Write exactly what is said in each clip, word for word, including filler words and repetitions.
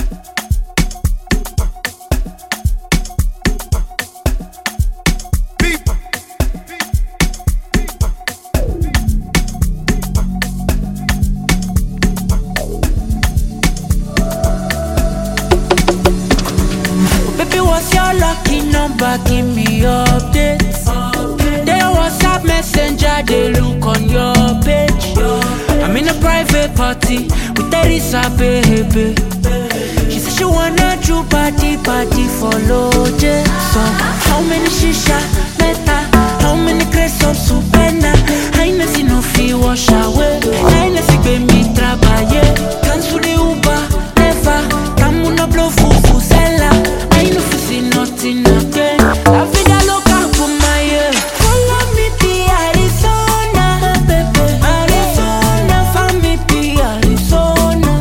What's your lucky number? Give me updates. They WhatsApp messenger, they look on your page. I'm in a private party with Teresa, baby. She said she wanna do party, party for Loj. So, how many shisha, meta? How many crates of supena? I know see no fee wash away. I know see baby trabaye. Cancel the Uber, never. Come on, blow fufu sella. I know fi see nothing again. La vida loca for my head. Follow me to Arizona, baby. Arizona, follow me to Arizona.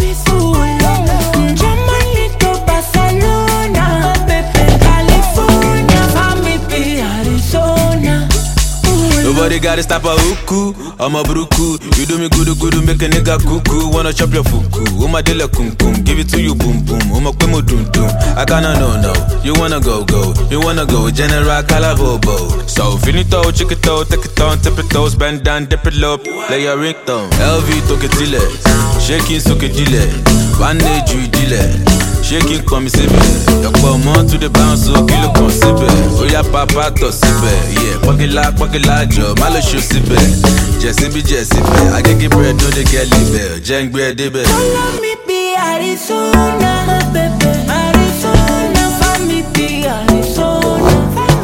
Germany to Barcelona, baby. California, follow me to Arizona. Nobody gotta stop a hookoo, I'm a bruku. You do me good, good, make a nigga cuckoo. Wanna chop your fuku, oh my dilla kum kum. Give it to you, boom boom, oh my quemo dum dum. I kinda know, no, you wanna go, go. You wanna go, General Calavobo. So, finito, chick it out, take it on, tip it toes, bend down, dip it low, play your ringtone. L V, toke tile, shaking, soke dile, bandage, you dile. Shaking come sibe, your come to the bounce, so kill a consibe. Oh yeah, papa to sibe, yeah, pokila, pokila, job, malo show sibe. Jesse be Jesse be, I can get bread, no they get live, jang bread, debe. Follow me be Arizona, baby. Arizona, follow me be Arizona.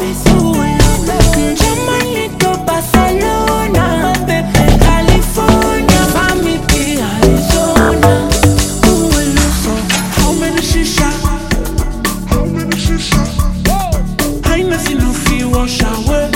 Germany to Barcelona, baby. California, follow me be Arizona. Ooh, look, how many shisha? How many shisha? I know see no fee wash away.